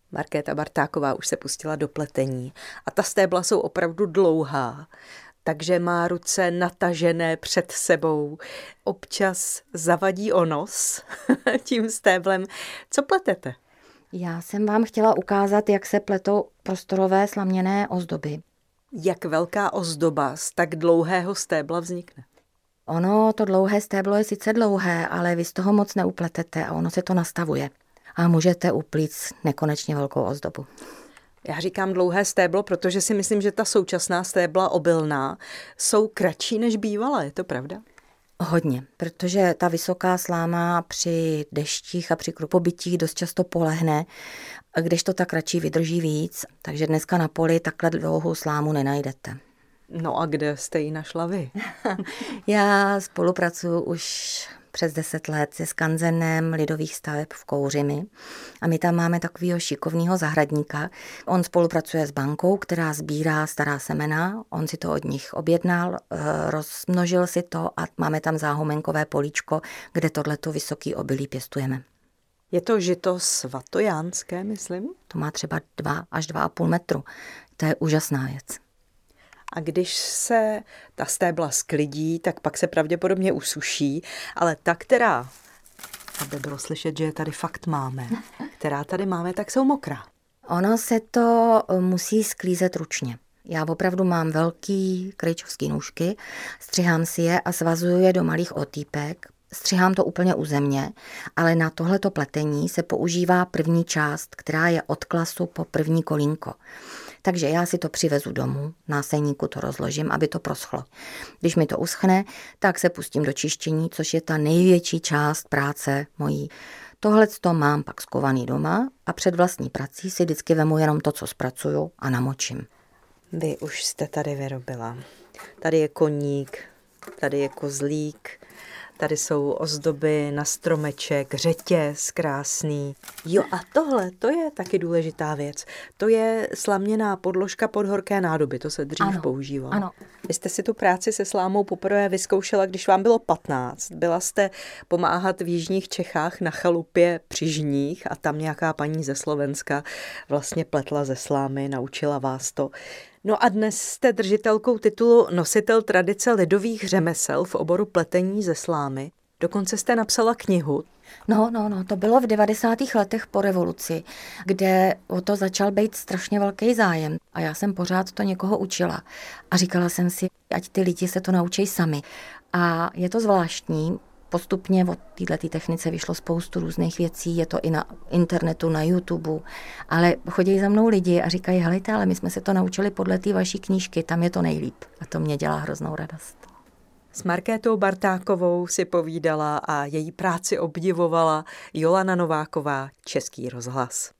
Markéta Bartáková už se pustila do pletení a ta stébla jsou opravdu dlouhá, takže má ruce natažené před sebou. Občas zavadí o nos tím stéblem. Co pletete? Já jsem vám chtěla ukázat, jak se pletou prostorové slaměné ozdoby. Jak velká ozdoba z tak dlouhého stébla vznikne? Ono, to dlouhé stéblo je sice dlouhé, ale vy z toho moc neupletete a ono se to nastavuje. A můžete uplíct nekonečně velkou ozdobu. Já říkám dlouhé stéblo, protože si myslím, že ta současná stébla obilná jsou kratší než bývala, je to pravda? Hodně, protože ta vysoká sláma při deštích a při krupobytích dost často polehne, kdežto ta kratší vydrží víc, takže dneska na poli takhle dlouhou slámu nenajdete. No a kde jste ji našla vy? Já spolupracuji už přes 10 let se Skanzenem lidových staveb v Kouřimi a my tam máme takového šikovného zahradníka. On spolupracuje s bankou, která sbírá stará semena, on si to od nich objednal, rozmnožil si to a máme tam záhumenkové políčko, kde tohleto vysoký obilí pěstujeme. Je to žito svatojánské, myslím? To má třeba 2 až 2,5 metru. To je úžasná věc. A když se ta stébla sklidí, tak pak se pravděpodobně usuší, ale ta, která, aby bylo slyšet, že je tady fakt máme, která tady máme, tak jsou mokrá. Ono se to musí sklízet ručně. Já opravdu mám velký krejčovský nůžky, střihám si je a svazuju je do malých otýpek. Střihám to úplně u země, ale na tohleto pletení se používá první část, která je od klasu po první kolínko. Takže já si to přivezu domů, na sejníku to rozložím, aby to proschlo. Když mi to uschne, tak se pustím do čištění, což je ta největší část práce mojí. Tohleto mám pak skovaný doma a před vlastní prací si vždycky vemu jenom to, co zpracuju a namočím. Vy už jste tady vyrobila. Tady je koník, tady je kozlík, tady jsou ozdoby na stromeček, řetěz krásný. Jo a tohle, to je taky důležitá věc. To je slaměná podložka pod horké nádoby, to se dřív používalo. Ano. Vy jste si tu práci se slámou poprvé vyzkoušela, když vám bylo 15. Byla jste pomáhat v jižních Čechách na chalupě při Žních a tam nějaká paní ze Slovenska vlastně pletla ze slámy, naučila vás to. No a dnes jste držitelkou titulu nositel tradice lidových řemesel v oboru pletení ze slámy. Dokonce jste napsala knihu. No, to bylo v 90. letech po revoluci, kde o to začal být strašně velký zájem. A já jsem pořád to někoho učila. A říkala jsem si, ať ty lidi se to naučí sami. A je to zvláštní. Postupně od této technice vyšlo spoustu různých věcí, je to i na internetu, na YouTube, ale chodí za mnou lidi a říkají, helejte, ale my jsme se to naučili podle té vaší knížky, tam je to nejlíp. A to mě dělá hroznou radost. S Markétou Bartákovou si povídala a její práci obdivovala Jolana Nováková, Český rozhlas.